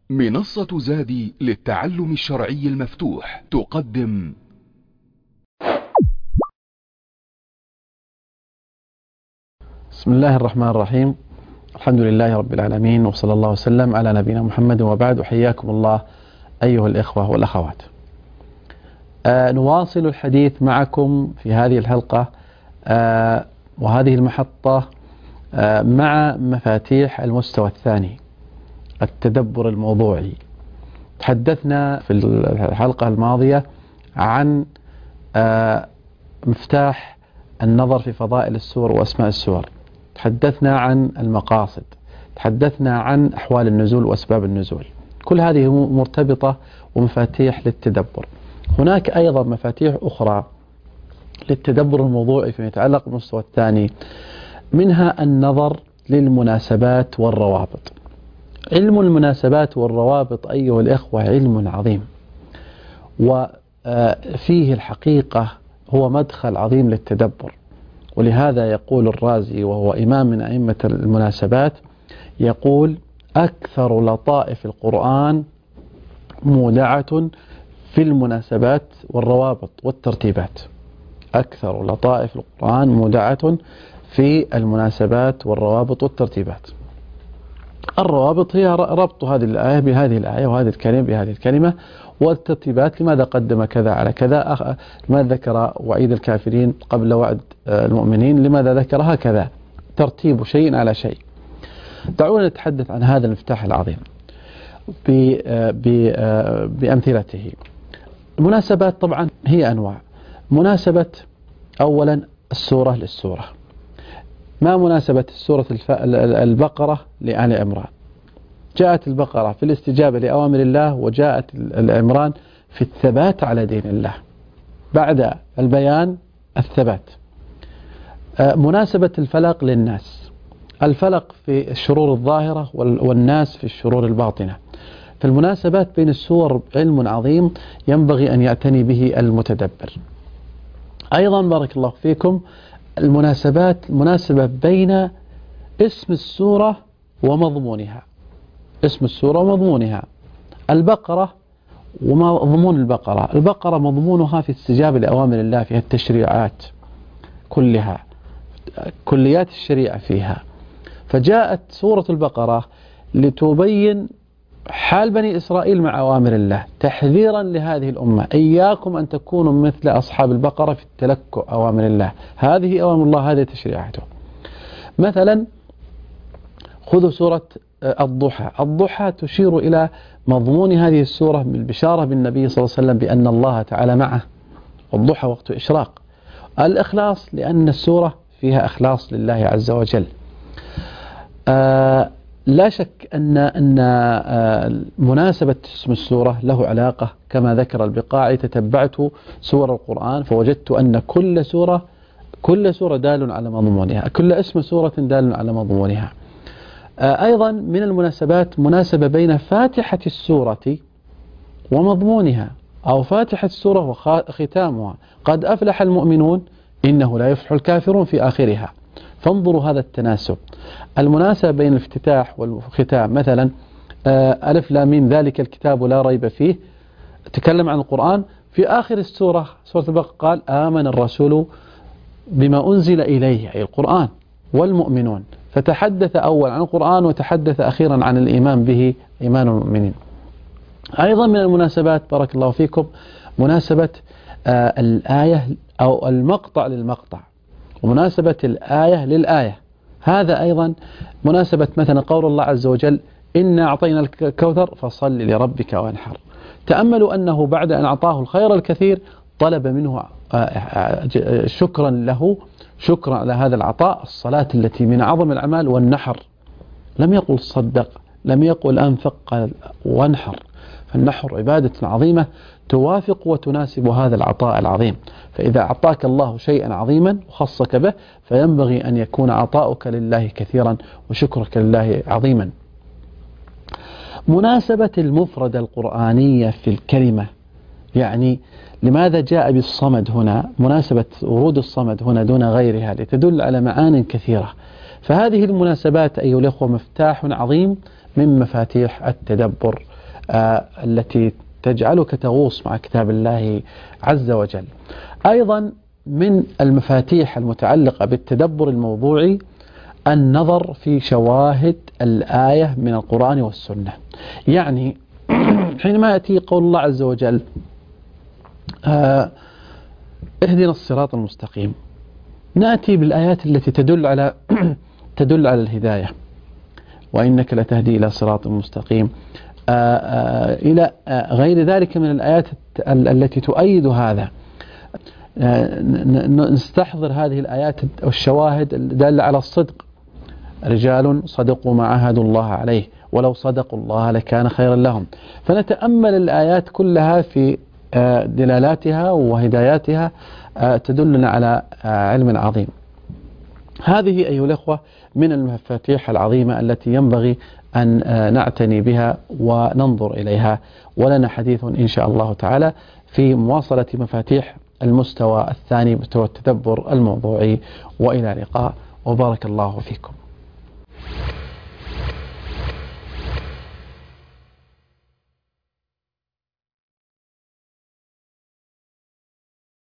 منصة زادي للتعلم الشرعي المفتوح تقدم بسم الله الرحمن الرحيم. الحمد لله رب العالمين، وصلى الله وسلم على نبينا محمد، وبعد. وحياكم الله أيها الإخوة والأخوات. نواصل الحديث معكم في هذه الحلقة وهذه المحطة مع مفاتيح المستوى الثاني، التدبر الموضوعي. تحدثنا في الحلقة الماضية عن مفتاح النظر في فضائل السور وأسماء السور، تحدثنا عن المقاصد، تحدثنا عن أحوال النزول وأسباب النزول. كل هذه مرتبطة ومفاتيح للتدبر. هناك أيضا مفاتيح أخرى للتدبر الموضوعي فيما يتعلق بالمستوى الثاني، منها النظر للمناسبات والروابط. علم المناسبات والروابط أيها الإخوة علم عظيم، وفيه الحقيقة هو مدخل عظيم للتدبر. ولهذا يقول الرازي وهو إمام من أئمة المناسبات، يقول: أكثر لطائف القرآن مودعة في المناسبات والروابط والترتيبات. أكثر لطائف القرآن مودعة في المناسبات والروابط والترتيبات. الروابط هي ربط هذه الآية بهذه الآية وهذه الكلمة بهذه الكلمة، والترتيبات لماذا قدم كذا على كذا، لماذا ذكر وعيد الكافرين قبل وعد المؤمنين، لماذا ذكر هكذا، ترتيب شيء على شيء. دعونا نتحدث عن هذا المفتاح العظيم بأمثلته. المناسبات طبعا هي أنواع. مناسبة أولا السورة للسورة. ما مناسبة سورة البقرة لآل عمران؟ جاءت البقرة في الاستجابة لأوامر الله، وجاءت العمران في الثبات على دين الله. بعد البيان الثبات. مناسبة الفلق للناس. الفلق في الشرور الظاهرة والناس في الشرور الباطنة. فالمناسبات بين السور علم عظيم ينبغي أن يعتني به المتدبر. أيضا بارك الله فيكم، المناسبات مناسبة بين اسم السورة ومضمونها. اسم السورة ومضمونها. البقرة ومضمون البقرة. البقرة مضمونها في استجابة لأوامر الله، فيها التشريعات كلها، كليات الشريعة فيها. فجاءت سورة البقرة لتبين حال بني إسرائيل مع أوامر الله، تحذيرا لهذه الأمة: إياكم أن تكونوا مثل أصحاب البقرة في التلكؤ أوامر الله. هذه أوامر الله، هذه تشريعاته. مثلا خذوا سورة الضحى. الضحى تشير إلى مضمون هذه السورة بالبشارة بالنبي صلى الله عليه وسلم بأن الله تعالى معه، والضحى وقت إشراق. الإخلاص لأن السورة فيها إخلاص لله عز وجل. لا شك أن مناسبة اسم السورة له علاقة، كما ذكر البقاعي: تتبعت سور القرآن فوجدت أن كل سورة دال على مضمونها، كل اسم سورة دال على مضمونها. أيضا من المناسبات مناسبة بين فاتحة السورة ومضمونها، أو فاتحة السورة وختامها. قد أفلح المؤمنون إنه لا يفلح الكافرون في آخرها. فانظروا هذا التناسب. المناسبة بين الافتتاح والختام، مثلا ألف لام ميم ذلك الكتاب لا ريب فيه، تكلم عن القرآن. في آخر السورة، سورة البقرة، قال: آمن الرسول بما أنزل إليه، أي القرآن، والمؤمنون. فتحدث أول عن القرآن وتحدث أخيرا عن الإيمان به، إيمان المؤمنين. أيضا من المناسبات بارك الله فيكم مناسبة الآية أو المقطع للمقطع، ومناسبة الآية للآية. هذا أيضا مناسبة مثلا قول الله عز وجل: إنا أعطينا الكوثر فصل لربك وانحر. تأملوا أنه بعد أن أعطاه الخير الكثير طلب منه شكرا له، شكرا على هذا العطاء، الصلاة التي من أعظم الأعمال، والنحر. لم يقل صدق، لم يقل أنفق، قال وانحر. فالنحر عبادة عظيمة توافق وتناسب هذا العطاء العظيم. فإذا أعطاك الله شيئا عظيما وخصك به، فينبغي أن يكون عطاؤك لله كثيرا وشكرك لله عظيما. مناسبة المفردة القرآنية في الكلمة، يعني لماذا جاء بالصمد هنا؟ مناسبة ورود الصمد هنا دون غيرها لتدل على معان كثيرة. فهذه المناسبات أيها الأخوة مفتاح عظيم من مفاتيح التدبر التي تجعلك تغوص مع كتاب الله عز وجل. أيضا من المفاتيح المتعلقة بالتدبر الموضوعي النظر في شواهد الآية من القرآن والسنة. يعني حينما يأتي قول الله عز وجل اهدنا الصراط المستقيم، نأتي بالآيات التي تدل على الهداية، وإنك لتهدي إلى صراط مستقيم، إلى غير ذلك من الآيات التي تؤيد هذا. نستحضر هذه الآيات والشواهد الدالة على الصدق، رجال صدقوا ما عاهدوا الله عليه ولو صدقوا الله لكان خيرا لهم. فنتأمل الآيات كلها في دلالاتها وهداياتها تدلنا على علم عظيم. هذه أيها الأخوة من المفاتيح العظيمة التي ينبغي أن نعتني بها وننظر إليها، ولنا حديث إن شاء الله تعالى في مواصلة مفاتيح المستوى الثاني، مستوى التدبر الموضوعي. وإلى اللقاء، وبارك الله فيكم.